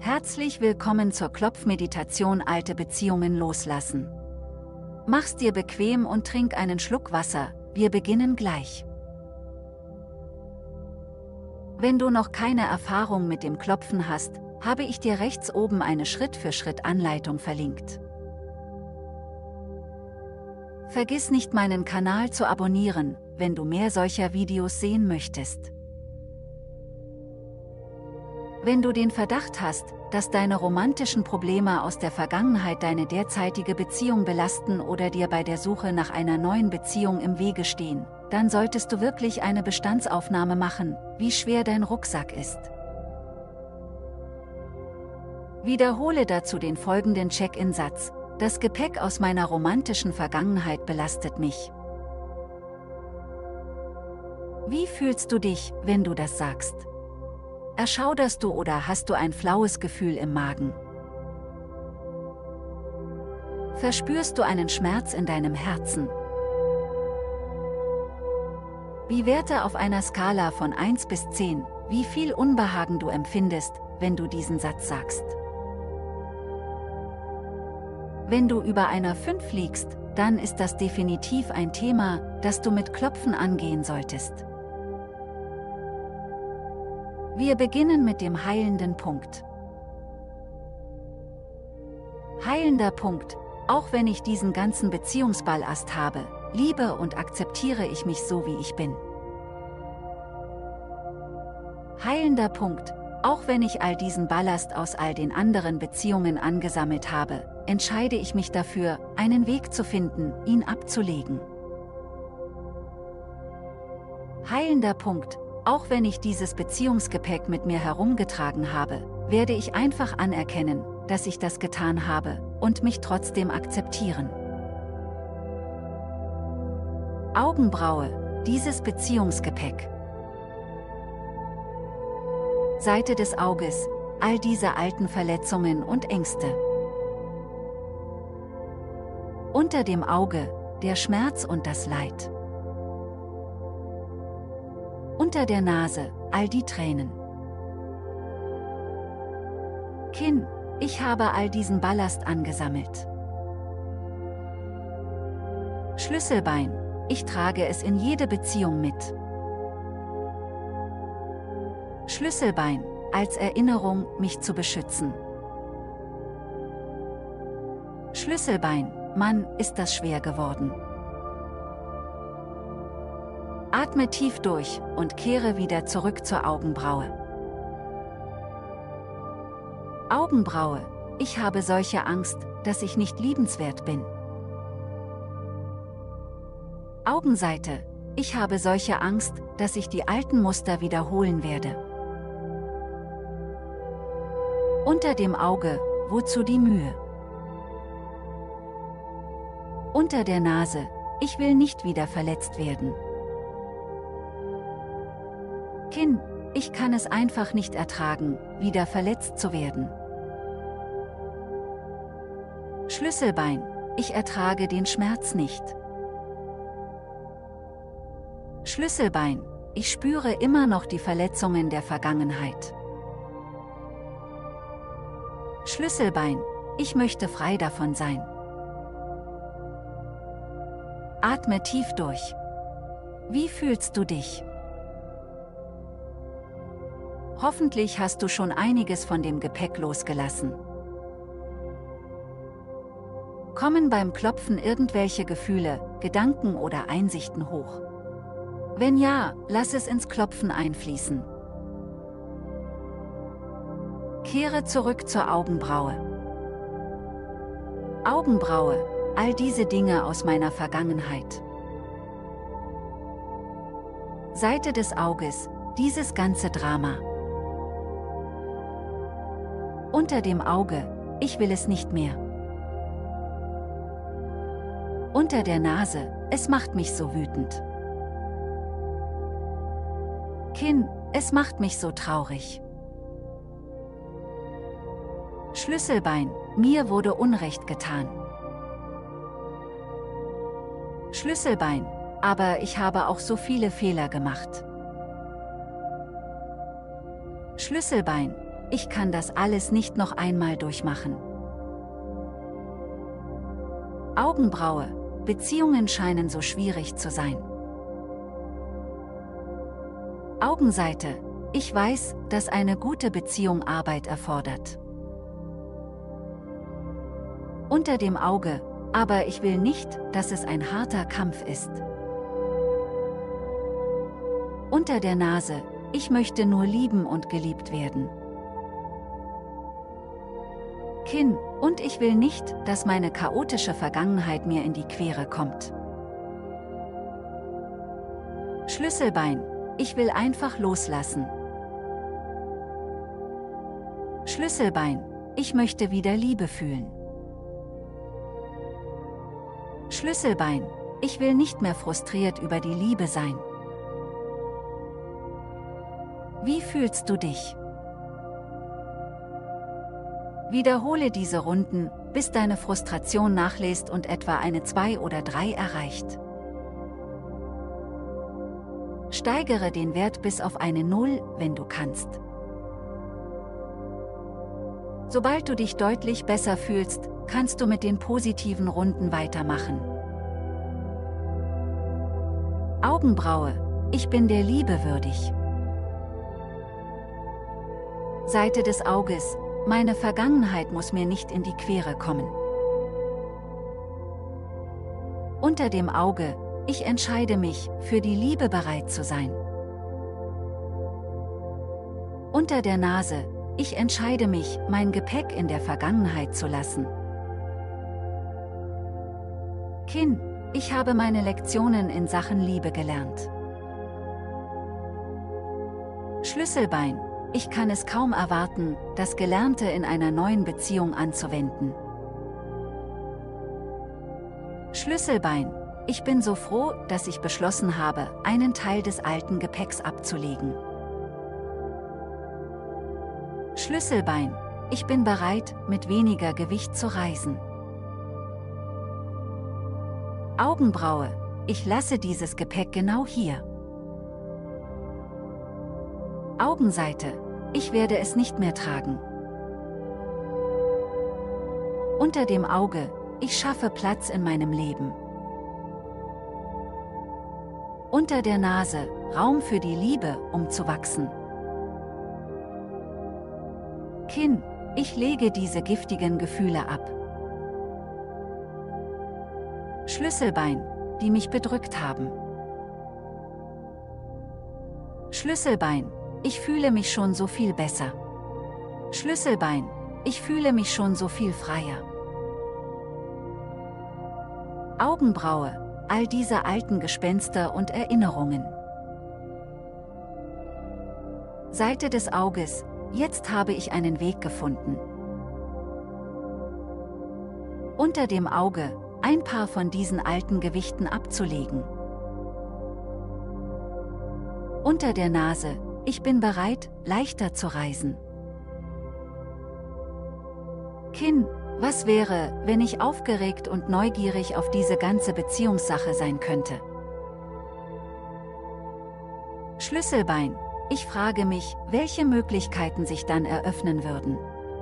Herzlich willkommen zur Klopfmeditation Alte Beziehungen loslassen. Mach's dir bequem und trink einen Schluck Wasser, wir beginnen gleich. Wenn du noch keine Erfahrung mit dem Klopfen hast, habe ich dir rechts oben eine Schritt-für-Schritt-Anleitung verlinkt. Vergiss nicht, meinen Kanal zu abonnieren, wenn du mehr solcher Videos sehen möchtest. Wenn du den Verdacht hast, dass deine romantischen Probleme aus der Vergangenheit deine derzeitige Beziehung belasten oder dir bei der Suche nach einer neuen Beziehung im Wege stehen, dann solltest du wirklich eine Bestandsaufnahme machen, wie schwer dein Rucksack ist. Wiederhole dazu den folgenden Check-in-Satz: Das Gepäck aus meiner romantischen Vergangenheit belastet mich. Wie fühlst du dich, wenn du das sagst? Erschauderst du oder hast du ein flaues Gefühl im Magen? Verspürst du einen Schmerz in deinem Herzen? Bewerte auf einer Skala von 1 bis 10, wie viel Unbehagen du empfindest, wenn du diesen Satz sagst. Wenn du über einer 5 liegst, dann ist das definitiv ein Thema, das du mit Klopfen angehen solltest. Wir beginnen mit dem heilenden Punkt. Heilender Punkt: Auch wenn ich diesen ganzen Beziehungsballast habe, liebe und akzeptiere ich mich so, wie ich bin. Heilender Punkt: Auch wenn ich all diesen Ballast aus all den anderen Beziehungen angesammelt habe, entscheide ich mich dafür, einen Weg zu finden, ihn abzulegen. Heilender Punkt: Auch wenn ich dieses Beziehungsgepäck mit mir herumgetragen habe, werde ich einfach anerkennen, dass ich das getan habe, und mich trotzdem akzeptieren. Augenbraue: Dieses Beziehungsgepäck. Seite des Auges: All diese alten Verletzungen und Ängste. Unter dem Auge: Der Schmerz und das Leid. Unter der Nase: All die Tränen. Kinn: Ich habe all diesen Ballast angesammelt. Schlüsselbein: Ich trage es in jede Beziehung mit. Schlüsselbein: Als Erinnerung, mich zu beschützen. Schlüsselbein: Mann, ist das schwer geworden. Atme tief durch und kehre wieder zurück zur Augenbraue. Augenbraue: Ich habe solche Angst, dass ich nicht liebenswert bin. Augenseite: Ich habe solche Angst, dass ich die alten Muster wiederholen werde. Unter dem Auge: Wozu die Mühe? Unter der Nase: Ich will nicht wieder verletzt werden. Kinn: Ich kann es einfach nicht ertragen, wieder verletzt zu werden. Schlüsselbein: Ich ertrage den Schmerz nicht. Schlüsselbein: Ich spüre immer noch die Verletzungen der Vergangenheit. Schlüsselbein: Ich möchte frei davon sein. Atme tief durch. Wie fühlst du dich? Hoffentlich hast du schon einiges von dem Gepäck losgelassen. Kommen beim Klopfen irgendwelche Gefühle, Gedanken oder Einsichten hoch? Wenn ja, lass es ins Klopfen einfließen. Kehre zurück zur Augenbraue. Augenbraue: All diese Dinge aus meiner Vergangenheit. Seite des Auges: Dieses ganze Drama. Unter dem Auge: Ich will es nicht mehr. Unter der Nase: Es macht mich so wütend. Kinn: Es macht mich so traurig. Schlüsselbein: Mir wurde Unrecht getan. Schlüsselbein: Aber ich habe auch so viele Fehler gemacht. Schlüsselbein: ich kann das alles nicht noch einmal durchmachen. Augenbraue, Beziehungen scheinen so schwierig zu sein. Augenseite, ich weiß, dass eine gute Beziehung Arbeit erfordert. Unter dem Auge, aber ich will nicht, dass es ein harter Kampf ist. Unter der Nase, ich möchte nur lieben und geliebt werden. Kinn, und ich will nicht, dass meine chaotische Vergangenheit mir in die Quere kommt. Schlüsselbein, ich will einfach loslassen. Schlüsselbein, ich möchte wieder Liebe fühlen. Schlüsselbein, ich will nicht mehr frustriert über die Liebe sein. Wie fühlst du dich? Wiederhole diese Runden, bis deine Frustration nachlässt und etwa eine 2 oder 3 erreicht. Steigere den Wert bis auf eine 0, wenn du kannst. Sobald du dich deutlich besser fühlst, kannst du mit den positiven Runden weitermachen. Augenbraue, ich bin der Liebe würdig. Seite des Auges, meine Vergangenheit muss mir nicht in die Quere kommen. Unter dem Auge, ich entscheide mich, für die Liebe bereit zu sein. Unter der Nase, ich entscheide mich, mein Gepäck in der Vergangenheit zu lassen. Kinn, ich habe meine Lektionen in Sachen Liebe gelernt. Schlüsselbein, ich kann es kaum erwarten, das Gelernte in einer neuen Beziehung anzuwenden. Schlüsselbein, ich bin so froh, dass ich beschlossen habe, einen Teil des alten Gepäcks abzulegen. Schlüsselbein, ich bin bereit, mit weniger Gewicht zu reisen. Augenbraue, ich lasse dieses Gepäck genau hier. Augenseite, ich werde es nicht mehr tragen. Unter dem Auge, ich schaffe Platz in meinem Leben. Unter der Nase, Raum für die Liebe, um zu wachsen. Kinn, ich lege diese giftigen Gefühle ab. Schlüsselbein, die mich bedrückt haben. Schlüsselbein, ich fühle mich schon so viel besser. Schlüsselbein, ich fühle mich schon so viel freier. Augenbraue, all diese alten Gespenster und Erinnerungen. Seite des Auges, jetzt habe ich einen Weg gefunden. Unter dem Auge, ein paar von diesen alten Gewichten abzulegen. Unter der Nase, ich bin bereit, leichter zu reisen. Kinn, was wäre, wenn ich aufgeregt und neugierig auf diese ganze Beziehungssache sein könnte? Schlüsselbein, ich frage mich, welche Möglichkeiten sich dann eröffnen würden.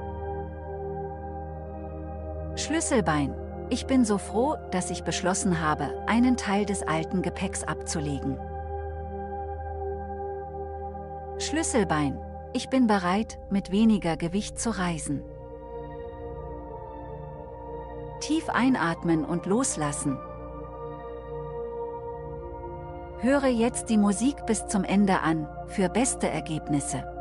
Schlüsselbein, ich bin so froh, dass ich beschlossen habe, einen Teil des alten Gepäcks abzulegen. Schlüsselbein, ich bin bereit, mit weniger Gewicht zu reisen. Tief einatmen und loslassen. Höre jetzt die Musik bis zum Ende an, für beste Ergebnisse.